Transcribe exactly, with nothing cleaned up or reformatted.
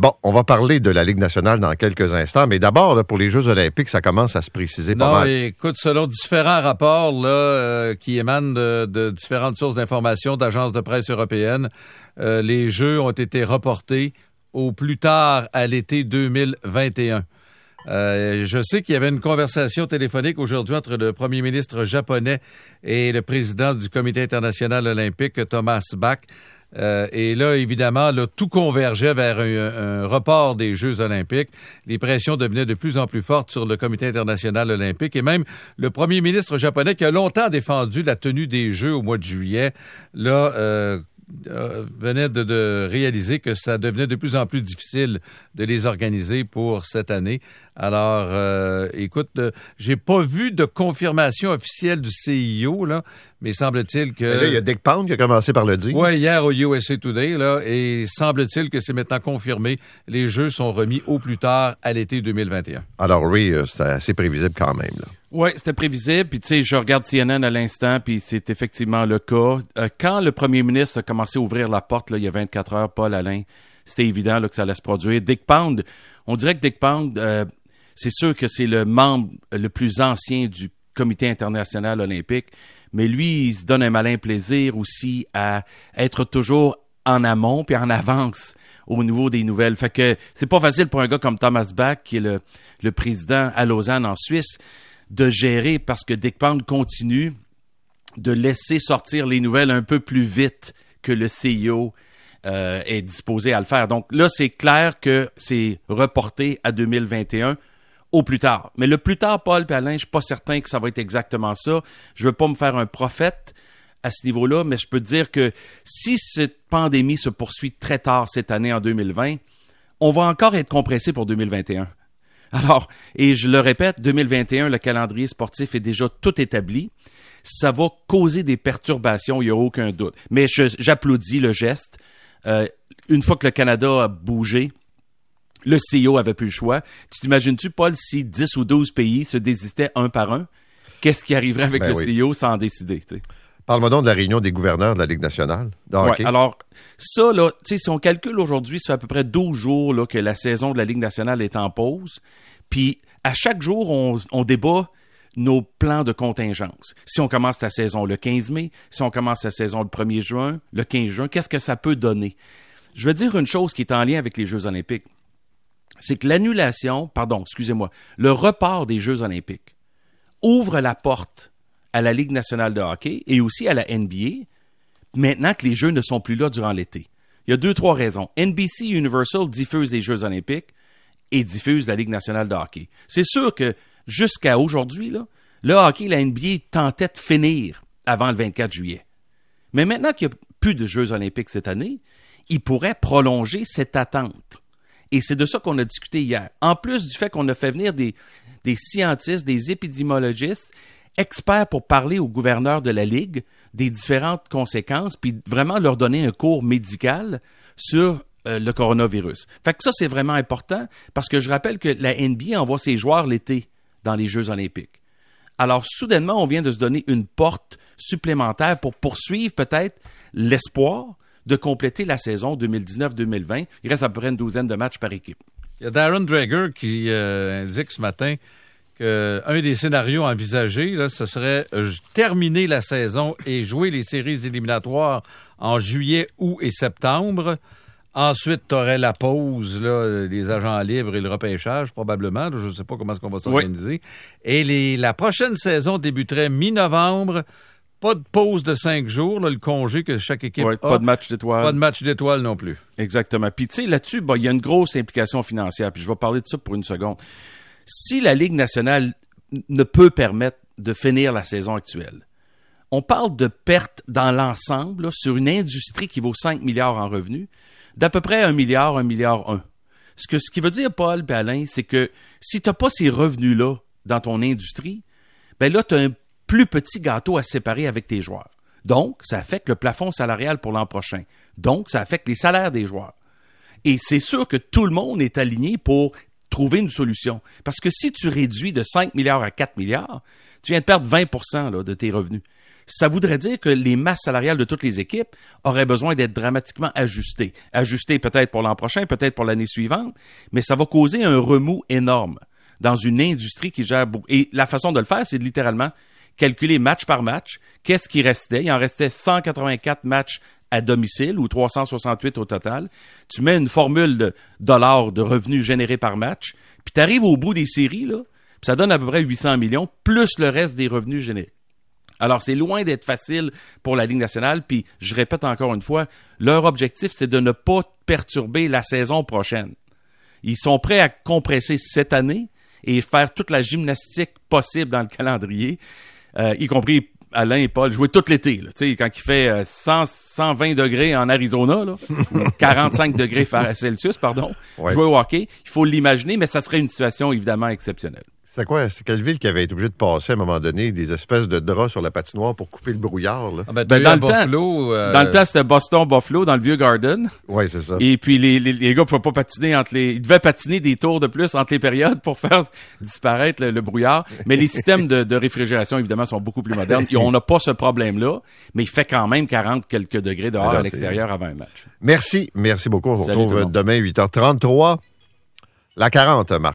Bon, on va parler de la Ligue nationale dans quelques instants, mais d'abord, là, pour les Jeux olympiques, ça commence à se préciser pas non, mal. Écoute, selon différents rapports là, euh, qui émanent de, de différentes sources d'information d'agences de presse européennes, euh, les Jeux ont été reportés au plus tard à l'été deux mille vingt et un. Euh, je sais qu'il y avait une conversation téléphonique aujourd'hui entre le premier ministre japonais et le président du Comité international olympique, Thomas Bach. Euh, et là, évidemment, là, tout convergeait vers un, un report des Jeux olympiques. Les pressions devenaient de plus en plus fortes sur le Comité international olympique. Et même le premier ministre japonais, qui a longtemps défendu la tenue des Jeux au mois de juillet, là, euh, euh, venait de, de réaliser que ça devenait de plus en plus difficile de les organiser pour cette année. Alors, euh, écoute, euh, j'ai pas vu de confirmation officielle du C I O, là, mais semble-t-il que... Mais là, il y a Dick Pound qui a commencé par le dire. Oui, hier au U S A Today, là, et semble-t-il que c'est maintenant confirmé. Les Jeux sont remis au plus tard à l'été deux mille vingt et un. Alors oui, euh, c'est assez prévisible quand même, là. Oui, c'était prévisible. Puis, tu sais, je regarde C N N à l'instant, puis c'est effectivement le cas. Euh, quand le premier ministre a commencé à ouvrir la porte, là, il y a vingt-quatre heures, Paul Alain, c'était évident là, que ça allait se produire. Dick Pound, on dirait que Dick Pound, euh, c'est sûr que c'est le membre le plus ancien du Comité international olympique, mais lui, il se donne un malin plaisir aussi à être toujours en amont puis en avance au niveau des nouvelles. Fait que c'est pas facile pour un gars comme Thomas Bach, qui est le, le président à Lausanne en Suisse, de gérer parce que Dick Pound continue de laisser sortir les nouvelles un peu plus vite que le C I O euh, est disposé à le faire. Donc là, c'est clair que c'est reporté à deux mille vingt et un au plus tard. Mais le plus tard, Paul et Alain, je suis pas certain que ça va être exactement ça. Je veux pas me faire un prophète à ce niveau-là, mais je peux te dire que si cette pandémie se poursuit très tard cette année en deux mille vingt, on va encore être compressé pour deux mille vingt et un. Alors, et je le répète, deux mille vingt et un, le calendrier sportif est déjà tout établi. Ça va causer des perturbations, il n'y a aucun doute. Mais je, j'applaudis le geste. Euh, une fois que le Canada a bougé, le C I O avait plus le choix. Tu t'imagines-tu, Paul, si dix ou douze pays se désistaient un par un, qu'est-ce qui arriverait avec ben le oui. C I O sans en décider, tu sais? Parle-moi donc de la réunion des gouverneurs de la Ligue nationale de hockey. Ouais, alors, ça, là, tu sais, si on calcule aujourd'hui, ça fait à peu près douze jours là, que la saison de la Ligue nationale est en pause. Puis, à chaque jour, on, on débat nos plans de contingence. Si on commence la saison le quinze mai, si on commence la saison le premier juin, le quinze juin, qu'est-ce que ça peut donner? Je veux dire une chose qui est en lien avec les Jeux olympiques. C'est que l'annulation, pardon, excusez-moi, le report des Jeux olympiques ouvre la porte à la Ligue nationale de hockey et aussi à la N B A, maintenant que les Jeux ne sont plus là durant l'été. Il y a deux, trois raisons. N B C Universal diffuse les Jeux olympiques et diffuse la Ligue nationale de hockey. C'est sûr que jusqu'à aujourd'hui, là, le hockey et la N B A tentaient de finir avant le vingt-quatre juillet. Mais maintenant qu'il n'y a plus de Jeux olympiques cette année, ils pourraient prolonger cette attente. Et c'est de ça qu'on a discuté hier. En plus du fait qu'on a fait venir des, des scientistes, des épidémiologistes, experts pour parler au gouverneur de la Ligue des différentes conséquences, puis vraiment leur donner un cours médical sur euh, le coronavirus. Fait que ça, c'est vraiment important, parce que je rappelle que la N B A envoie ses joueurs l'été dans les Jeux olympiques. Alors, soudainement, on vient de se donner une porte supplémentaire pour poursuivre peut-être l'espoir de compléter la saison deux mille dix-neuf deux mille vingt. Il reste à peu près une douzaine de matchs par équipe. Il y a Darren Dreger qui euh, indique ce matin qu'un des scénarios envisagés, là, ce serait euh, terminer la saison et jouer les séries éliminatoires en juillet, août et septembre. Ensuite, tu aurais la pause, là, des agents libres et le repêchage, probablement. Là, je ne sais pas comment est-ce qu'on va s'organiser. Oui. Et les, la prochaine saison débuterait mi-novembre. Pas de pause de cinq jours, là, le congé que chaque équipe ouais, a. Pas de match d'étoiles. Pas de match d'étoiles non plus. Exactement. Puis, tu sais, là-dessus, bah, il y a une grosse implication financière. Puis, je vais parler de ça pour une seconde. Si la Ligue nationale ne peut permettre de finir la saison actuelle, on parle de pertes dans l'ensemble là, sur une industrie qui vaut cinq milliards en revenus, d'à peu près un milliard, un milliard un. Ce, que, ce qui veut dire, Paul et Alain, c'est que si tu n'as pas ces revenus-là dans ton industrie, ben là, tu as un plus petit gâteau à séparer avec tes joueurs. Donc, ça affecte le plafond salarial pour l'an prochain. Donc, ça affecte les salaires des joueurs. Et c'est sûr que tout le monde est aligné pour trouver une solution. Parce que si tu réduis de cinq milliards à quatre milliards, tu viens de perdre vingt pour cent là, de tes revenus. ça voudrait dire que les masses salariales de toutes les équipes auraient besoin d'être dramatiquement ajustées. Ajustées peut-être pour l'an prochain, peut-être pour l'année suivante, mais ça va causer un remous énorme dans une industrie qui gère beaucoup. Et la façon de le faire, c'est de littéralement calculer match par match. Qu'est-ce qui restait? Il en restait cent quatre-vingt-quatre matchs à domicile ou trois cent soixante-huit au total. Tu mets une formule de dollars de revenus générés par match, puis tu arrives au bout des séries, là, puis ça donne à peu près huit cents millions, plus le reste des revenus générés. Alors, c'est loin d'être facile pour la Ligue nationale, puis je répète encore une fois, leur objectif, c'est de ne pas perturber la saison prochaine. Ils sont prêts à compresser cette année et faire toute la gymnastique possible dans le calendrier, euh, y compris Alain et Paul, jouer tout l'été. Là, quand il fait cent, cent vingt degrés en Arizona, là, quarante-cinq degrés Celsius, pardon, ouais. Jouer au hockey, il faut l'imaginer, mais ça serait une situation évidemment exceptionnelle. C'est quoi? C'est quelle ville qui avait été obligée de passer à un moment donné des espèces de draps sur la patinoire pour couper le brouillard? Là? Ah ben, ben, dans, le Buffalo, temps, euh... dans le temps, c'était Boston-Buffalo, dans le vieux Garden. Oui, c'est ça. Et puis, les, les, les gars ne pouvaient pas patiner entre les... Ils devaient patiner des tours de plus entre les périodes pour faire disparaître le, le brouillard. Mais les systèmes de, de réfrigération, évidemment, sont beaucoup plus modernes. Et on n'a pas ce problème-là, mais il fait quand même quarante quelques degrés dehors Alors, à l'extérieur avant un match. Merci. Merci beaucoup. On se Salut retrouve demain, huit heures trente-trois. La quarante, Marc.